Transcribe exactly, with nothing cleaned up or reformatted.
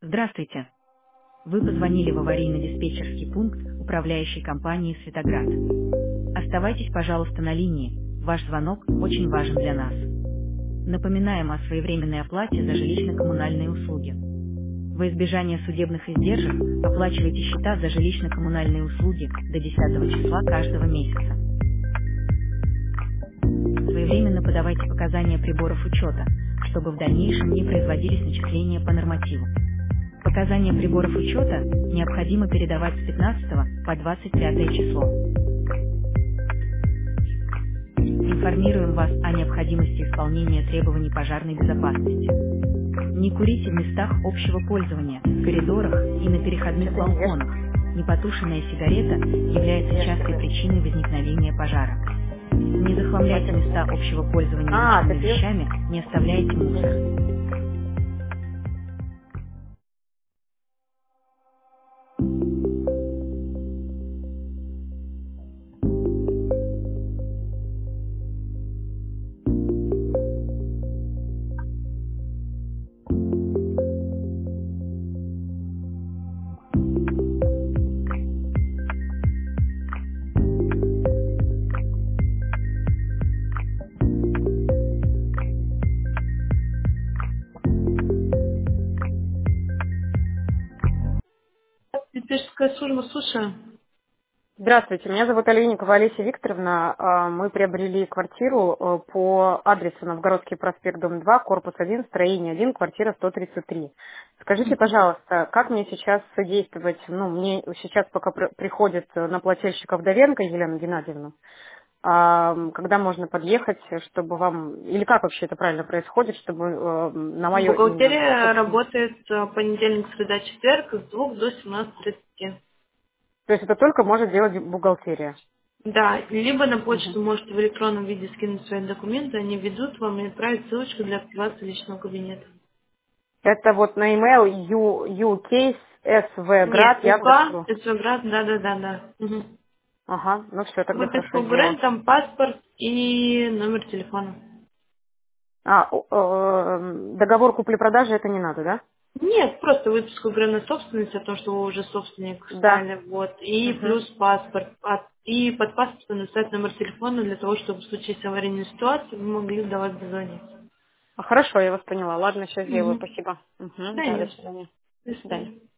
Здравствуйте. Вы позвонили в аварийно-диспетчерский пункт управляющей компании «Светоград». Оставайтесь, пожалуйста, на линии. Ваш звонок очень важен для нас. Напоминаем о своевременной оплате за жилищно-коммунальные услуги. Во избежание судебных издержек оплачивайте счета за жилищно-коммунальные услуги до десятого числа каждого месяца. Своевременно подавайте показания приборов учета, чтобы в дальнейшем не производились начисления по нормативу. Показания приборов учета необходимо передавать с пятнадцатого по двадцать пятое число. Информируем вас о необходимости исполнения требований пожарной безопасности. Не курите в местах общего пользования, в коридорах и на переходных балконах. Непотушенная сигарета является частой причиной возникновения пожара. Не захламляйте места общего пользования А, ты личными пьешь? вещами, не оставляйте мусор. Диспетчерская служба, слушаю. Здравствуйте, меня зовут Олейникова Олеся Викторовна. А, Мы приобрели квартиру э, по адресу Новгородский проспект, дом два, корпус один, строение один, квартира сто тридцать три. Скажите, пожалуйста, как мне сейчас содействовать? Ну, мне сейчас пока при- приходит на плательщика Вдовенко Елена Геннадьевна. А, когда можно подъехать, чтобы вам... Или как вообще это правильно происходит, чтобы э, на мое имя... Бухгалтерия собственно, работает э, понедельник, среда, четверг с двух до семнадцати тридцати. То есть это только может делать бухгалтерия? Да, либо на Мгм. почту можете в электронном виде скинуть свои документы, они ведут вам и отправить ссылочку для активации личного кабинета. Это вот на email ю, uk Нет, svgrad, я УК, прошу. Петроград, да-да-да-да. Мгм. Ага, ну все, тогда хорошо Выписку сделаю. бренд, там паспорт и номер телефона. А, о- э, договор купли-продажи это не надо, да? Нет, просто выписку бренда собственности о том, что вы уже собственник Да. стали, вот, и Мгм. плюс паспорт. А- И под паспортом написать номер телефона для того, чтобы в случае аварийной ситуации вы могли до вас дозвониться. А, хорошо, я вас поняла. Ладно, сейчас сделаю. Угу. Спасибо. Мгм. Да, Да, до нет. свидания. До До свидания. свидания.